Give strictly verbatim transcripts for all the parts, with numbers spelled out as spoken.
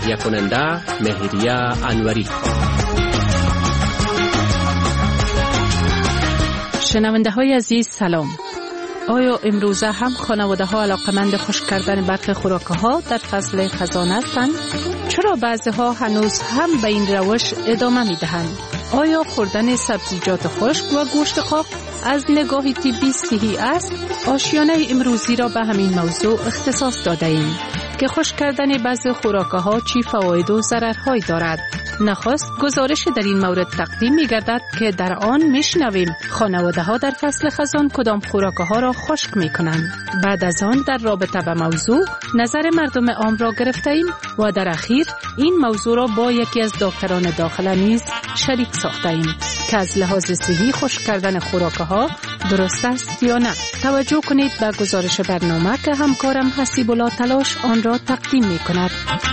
تهیه کننده مهریه انوری. شنونده های عزیز سلام. آیا امروزه هم خانواده ها علاقمند خشک کردن برخی خوراک ها در فصل خزان هستند؟ چرا بعضی ها هنوز هم به این روش ادامه می دهند؟ آیا خوردن سبزیجات خشک و گوشت خاک از نگاه طبی صحی است؟ آشیانه امروزی را به همین موضوع اختصاص داده ایم که خشک کردن بعضی خوراک ها چی فواید و ضررهایی دارد. نخست گزارش در این مورد تقدیم می گردد که در آن می شنویم خانواده ها در فصل خزان کدام خوراک ها را خشک می کنند. بعد از آن در رابطه به موضوع نظر مردم عام را گرفته ایم و در اخیر این موضوع را با یکی از دکتران داخله نیز شریک ساخته ایم که از لحاظ صحی خشک کردن خوراک ها درست است یا نه. توجه کنید به گزارش برنامه که همکارم حسیب الله تلاش آن را تقدیم می کند.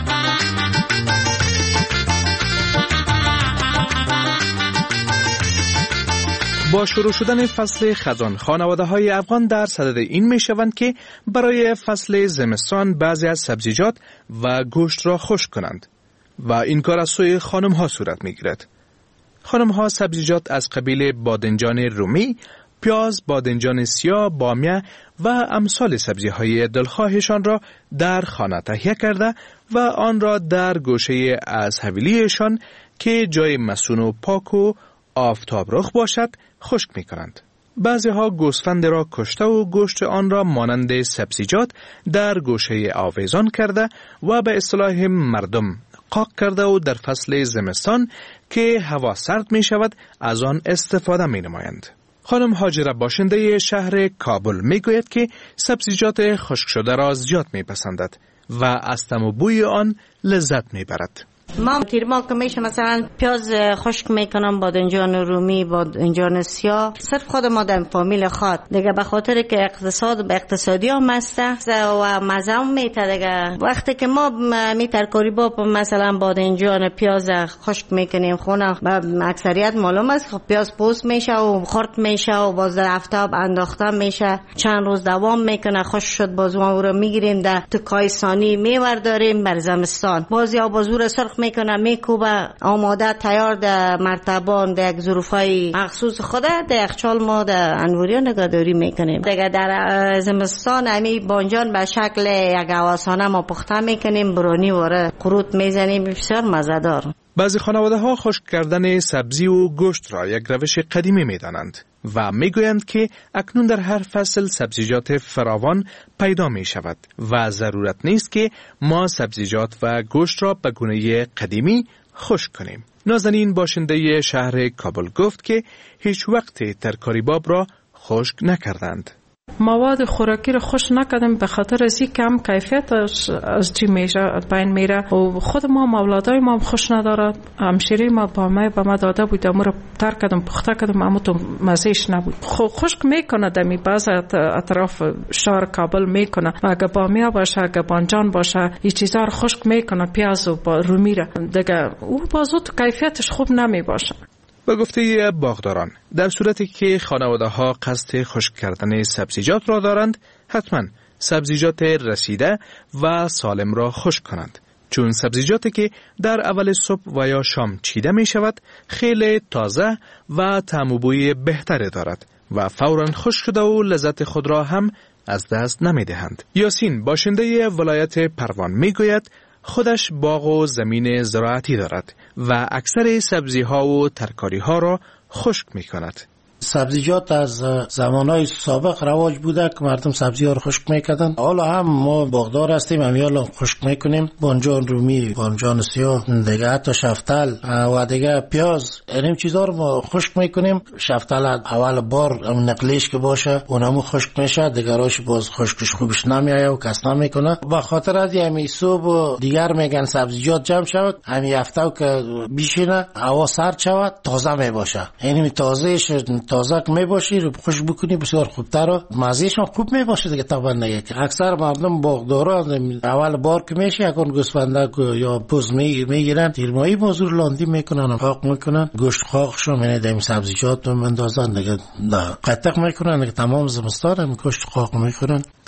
با شروع شدن فصل خزان خانواده های افغان در صدد این می شوند که برای فصل زمستان بعضی از سبزیجات و گوشت را خشک کنند و این کار از سوی خانم ها صورت می گیرد. خانم ها سبزیجات از قبیل بادنجان رومی، پیاز، بادنجان سیاه، بامیه و امثال سبزی های دلخواهشان را در خانه تهیه کرده و آن را در گوشه از حویلیشان که جای مسون و پاک و آفتاب رخ باشد خشک می کنند. بعضی ها گوسفند را کشته و گوشت آن را مانند سبزیجات در گوشه آویزان کرده و به اصطلاح مردم قاق کرده و در فصل زمستان که هوا سرد می شود از آن استفاده می نمایند. خانم هاجره باشنده شهر کابل می گوید که سبزیجات خشک شده را زیاد می پسندد و از طعم و بوی آن لذت می برد. ما تیرما که میشه مثلا پیاز خشک میکنم، بادنجان رومی، بادنجان سیاه، صرف خود ما در فامیل خود دیگه به خاطر که اقتصاد به اقتصادی هم مسته و مزه هم میته دیگه. وقتی که ما می ترکاری با مثلا بادنجان پیاز خشک میکنیم خونه اکثریت معلوم است خب پیاز پوست میشه و خرد میشه و باز در آفتاب انداخته میشه، چند روز دوام میکنه، خشک شد باز ما رو میگیریم در تو کایسانی میورداریم بر زمستان، باز یا بازور سرخ میکنه میکوبه آماده تیار در مرتبان در یک ظروفای مخصوص خوده در یخچال ما در انوریو نگهداری میکنیم. دیگه در زمستان امی بانجان به شکل یک آواسانه ما پخته میکنیم، برونی واره قروت میزنیم، بسیار مزه‌دار. بعضی خانواده ها خشک کردن سبزی و گوشت را یک روش قدیمی میدانند و میگویند که اکنون در هر فصل سبزیجات فراوان پیدا می شود و ضرورت نیست که ما سبزیجات و گوشت را به گونه قدیمی خشک کنیم. نازنین باشنده شهر کابل گفت که هیچ وقت ترکاری باب را خشک نکردند. مواد خوراکی رو خوش نکردم به خاطر از این کم کیفیتش از چی میشه بین میره و خود ما مولادای ما خوش ندارد. همشیری ما با ما به ما داده بود امو رو ترک کردم پخته کردم اما تو مزهش نبود. خشک میکنه دمی بعض اطراف شهر کابل میکنه و اگه بامیه باشه اگه بانجان باشه این چیزا رو خشک میکنه، پیاز و رومی رو دیگه او بازو تو کیفیتش خوب نمی باشه. به گفته باغداران در صورتی که خانواده ها قصد خشک کردن سبزیجات را دارند حتما سبزیجات رسیده و سالم را خشک کنند، چون سبزیجاتی که در اول صبح و یا شام چیده می شود خیلی تازه و طعم و بوی بهتری دارد و فوراً خشک شده و لذت خود را هم از دست نمی دهند. یاسین باشنده ولایت پروان می گوید خودش باغ و زمین زراعتی دارد و اکثر سبزی ها و ترکاری ها را خشک می کند. سبزیجات از زمانهای سابق رواج بوده که مردم سبزی ها رو خشک میکردن. حالا هم ما باغدار هستیم، هم حالا خشک میکنیم. بانجان رومی، بانجان سیاه، دیگه حتی شفتل و دیگه پیاز، این چیزا رو ما خشک میکنیم. شفتل اول بار نقلیش که باشه اونمو خشک میشه، دیگه راش باز خشکش خوبش نمیایه و کس نمیکنه. به خاطر از همین صبح دیگر میگن سبزیجات جمع شود، همین هفته که بیشینه هوا سرد شود تازه میباشه. یعنی تازهش تازه که میباشی رو خوش بکنی بسیار خوبتر و مزهش هم خوب میباشه دیگه. طبعا دیگه اکثر مردم باغدارا اول بار که میشه یکون گوسفنده یا بز میگیرن تیرمایی بازور لاندی میکنن، خاق میکنن، گوشت خاقشو یعنی دم سبزیجات رو مندازن دیگه قطق میکنن دیگه. تمام زمستان هم گوشت خاق میکنن.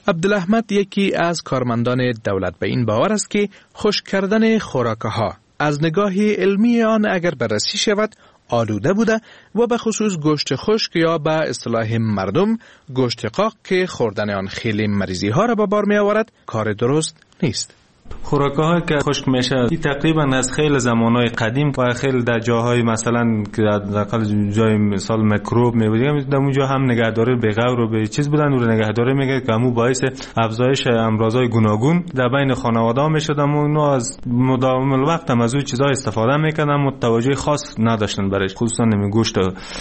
عبدالاحمد یکی از کارمندان دولت به این باور است که خشک کردن خوراک‌ها از نگاه علمی آن اگر بررسی شود آلوده بوده و به خصوص گوشت خشک یا به اصطلاح مردم گوشت قاق که خوردن آن خیلی مریضی ها را به بار می آورد کار درست نیست. خوراک‌هایی که خشک میشه این تقریبا از خیلی زمانهای قدیم و خیلی در جاهای مثلا که در جای مثال میکروب میبودیم در اونجا هم نگهداری به غور و به چیز بودن و نگهداری میگه که همون باعث افزایش امراضهای گوناگون در بین خانواده میشد. اما از مدام الوقت هم از اون چیزا استفاده میکردن اما توجه خاص نداشتن برایش، خصوصا نمی گوشت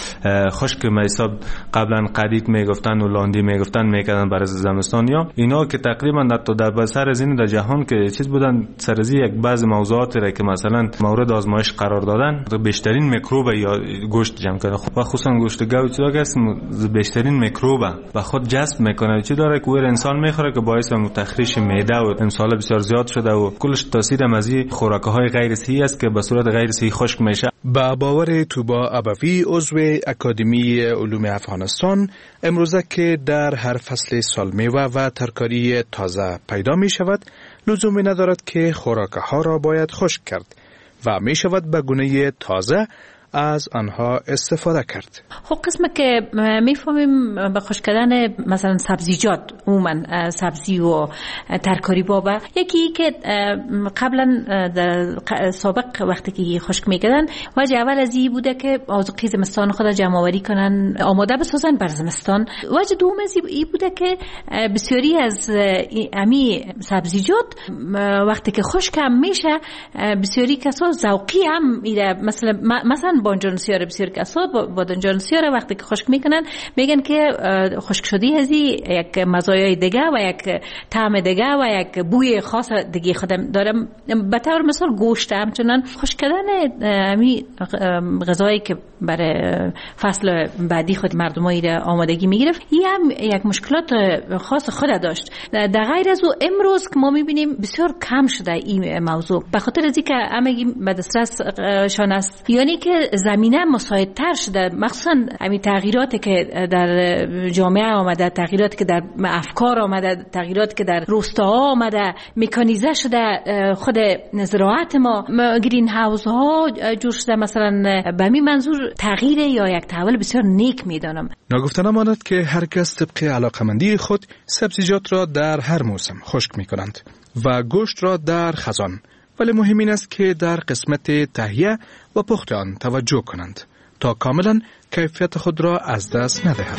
خشک میساب قبلا قدید میگفتن و لاندی میگفتن میکردن برای زمستانیا اینا که تقریبا در در بسر زین در جهان که چیز بودن سرزی یک بعض موضوعاتی را که مثلا مورد آزمایش قرار دادن بیشترین میکروب یا گوشت جمع کرده و خصوصا گوشت گاو چیزا که بیشترین میکروب و خود جذب میکنه چی داره که ور انسان میخوره که باعث تخریش معده و امسال بسیار زیاد شده و کلش تاثیر از این خوراک‌های غیر صحی است که به صورت غیر صحی خشک میشه. با باور توبا ابوی عضو اکادمی علوم افغانستان امروزه که در هر فصل سال میوه و ترکاری تازه پیدا می شود لزومی ندارد که خوراک‌ها را باید خشک کرد و می شود به گونه تازه از آنها استفاده کرد. خب قسمه که میفهمیم به خشک کردن مثلا سبزیجات عموما سبزی و ترکاری بابا یکی که قبلا در سابق وقتی که خشک میکردن وجه اول از این بوده که آذوقه زمستان خود جمع آوری کنن آماده بسازن بر زمستان. وجه دوم از این بوده که بسیاری از امی سبزیجات وقتی که خشک هم میشه بسیاری کسا ذوقی هم میره، مثلا مثلا بادنجان سیاه بسیار کسا بادنجان سیاه وقتی که خشک میکنن میگن که خشک شدی هزی یک مزایای دیگه و یک طعم دیگه و یک بوی خاص دیگه خودم دارم. به طور مثال گوشت همچنان خشک کردن امی غذایی که برای فصل بعدی خود مردمایی را آمادگی میگرفت این هم یک مشکلات خاص خود داشت. در غیر از او امروز که ما میبینیم بسیار کم شده این موضوع به خاطر از اینکه همگی به دسترس شان است، یعنی که زمینه مساعدتر شده، مخصوصا همین تغییراتی که در جامعه آمده، تغییراتی که در افکار آمده، تغییراتی که در روستاها آمده، مکانیزه شده خود زراعت ما، گرین هاوس ها جور شده. مثلا به همین منظور تغییر یا یک تحول بسیار نیک میدانم. ناگفته نماند که هر کس طبق علاقمندی خود سبزیجات را در هر موسم خشک می کنند و گوشت را در خزان، ولی مهم این است که در قسمت تهیه و پخت آن توجه کنند تا کاملا کیفیت خود را از دست ندهند.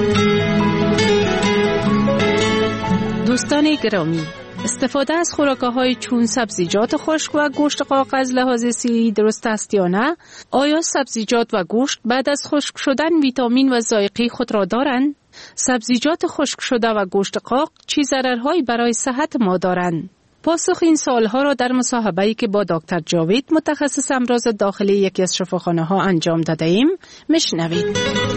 دوستان گرامی، استفاده از خوراک‌های چون سبزیجات خشک و گوشت قاق از لحاظ صحی درست است یا نه؟ آیا سبزیجات و گوشت بعد از خشک شدن ویتامین و ذائقه خود را دارند؟ سبزیجات خشک شده و گوشت قاق چه ضررهایی برای صحت ما دارند؟ پاسخ این سوالها را در مصاحبه‌ای که با دکتر جاوید متخصص امراض داخلی یکی از شفاخانه‌ها انجام داده ایم میشنوید.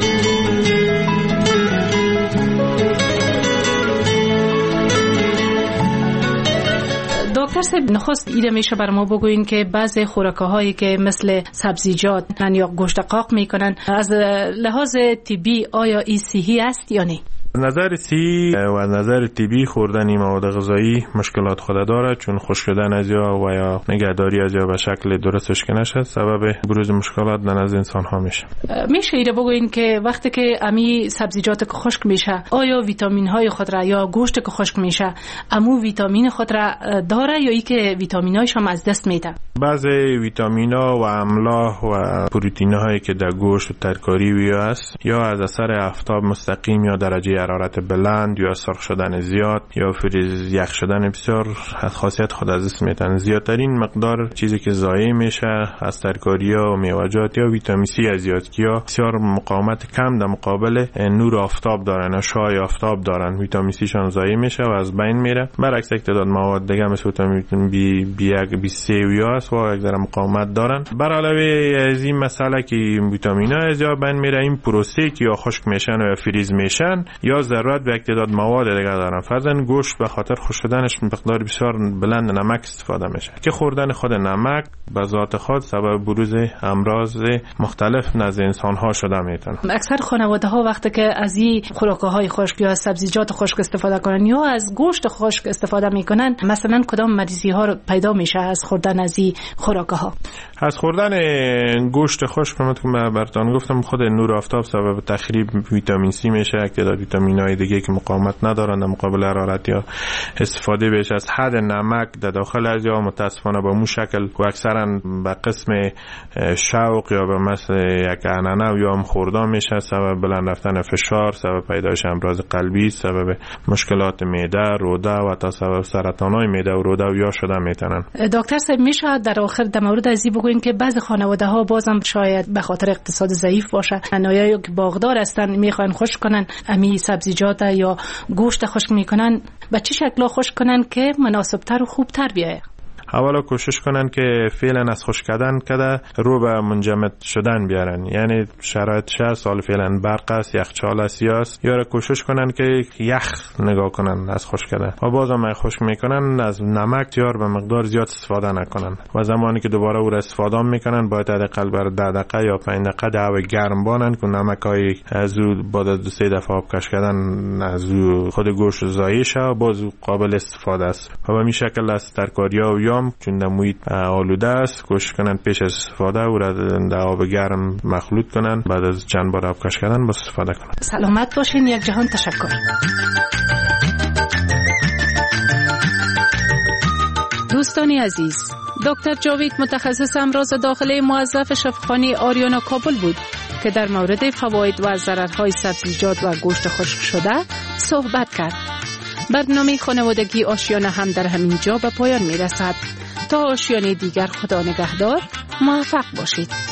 دکتر صاحب، نخست ایده میشه بر ما بگوین که بعضی خوراک‌هایی که مثل سبزیجات یا گوشت قاق میکنن از لحاظ طبی آیا این صحی است یا نه؟ نظر سی و نظر طبی خوردن این مواد غذایی مشکلات خود داره، چون خشک شدن از یا و یا نگهداری از یا به شکل درستش که نشه سبب بروز مشکلات در نزد انسان ها میشه. میشه ایره بگوین که وقتی که امی سبزیجات که خشک میشه آیا ویتامین های خود را یا گوشت که خشک میشه امو ویتامین خود را داره یا ای که ویتامین هایش هم از دست میده؟ بعضی ویتامین ها و املاح و پروتئین هایی که در گوشت و ترکاری وی است یا از اثر آفتاب مستقیم یا درجه حرارت بلند یا سرخ شدن زیاد یا فریز یخ شدن بسیار خاصیت خود از دست میدن. زیادترین مقدار چیزی که ضایع میشه از ترکاری‌ها و میوه‌جات یا ویتامین سی از زیادکی‌ها بسیار مقاومت کم در مقابل نور آفتاب دارن، شعاع آفتاب دارن، ویتامین سی شان ضایع میشه و از بین میره. برعکس تعداد مواد دیگه مثل ویتامین بی یک، بی سه و یا است و یک ذره مقاومت دارن. بر علاوه از این مسئله که ویتامین‌ها از جا بین میره، این پروسه که یا خشک میشن و یا فریز میشن یا ضرورت به یک تعداد مواد دیگه دارن. فرضاً گوشت به خاطر خشک شدنش مقدار بسیار بلند نمک استفاده میشه که خوردن خود نمک به ذات خود سبب بروز امراض مختلف نزد انسان ها شده میتونه. اکثر خانواده ها وقتی که از این خوراک‌های خشک یا از سبزیجات خشک استفاده کنن یا از گوشت خشک استفاده میکنن، مثلا کدام مریضی ها پیدا میشه از خوردن از این خوراک‌ها؟ از خوردن گوشت خشک که براتون گفتم، خود نور آفتاب سبب تخریب ویتامین سی میشه، یک تعداد ویتامین‌های دیگه که مقاومت ندارن در مقابل حرارت یا استفاده بهش از حد نمک در داخل از یا متاسفانه به مو شکل و اکثرا به قسم شوق یا به مثل یک عنعنه یا هم خورده میشه، سبب بلند رفتن فشار، سبب پیدایش امراض قلبی، سبب مشکلات معده، روده و تا سبب سرطان‌های معده و روده و یا شده میتونن. دکتر صاحب میشه در آخر در مورد ازی بگوین که بعضی خانواده ها بازم شاید به خاطر اقتصاد ضعیف باشه، انایایی که باغدار هستن میخوان خشک کنن امی سبزیجات یا گوشت خشک میکنن، به چه شکل خشک کنن که مناسبتر و خوبتر بیایه؟ اولا کوشش کنن که فعلا از خشک کردن کده رو به منجمد شدن بیارن، یعنی شرایط شهر سال فعلا برق است، یخچال است یاست، یا کوشش کنن که یخ نگاه کنن از خشک کردن و بازم خشک میکنن از نمک یار به مقدار زیاد استفاده نکنن و زمانی که دوباره او را استفاده میکنن باید حداقل بر ده دقیقه یا پنج دقیقه دعو گرم بانن که نمکای از او بعد از دو سه دفعه آب کش کردن از او خود گوشت ضایع شه و باز قابل استفاده است و به این شکل از ترکاری‌ها و یا چون در محیط آلوده است کوشش کنن پیش از استفاده او را در آب گرم مخلوط کنن، بعد از چند بار آب کش کردن باز استفاده کنن. سلامت باشین. یک جهان تشکر. دوستانی عزیز، دکتر جاوید متخصص امراض داخلی موظف شفاخانه آریانا کابل بود که در مورد فواید و ضررهای سبزیجات و گوشت خشک شده صحبت کرد. برنامه خانوادگی آشیانه هم در همین جا به پایان می رسد. تا آشیانه دیگر خدا نگهدار، موفق باشید.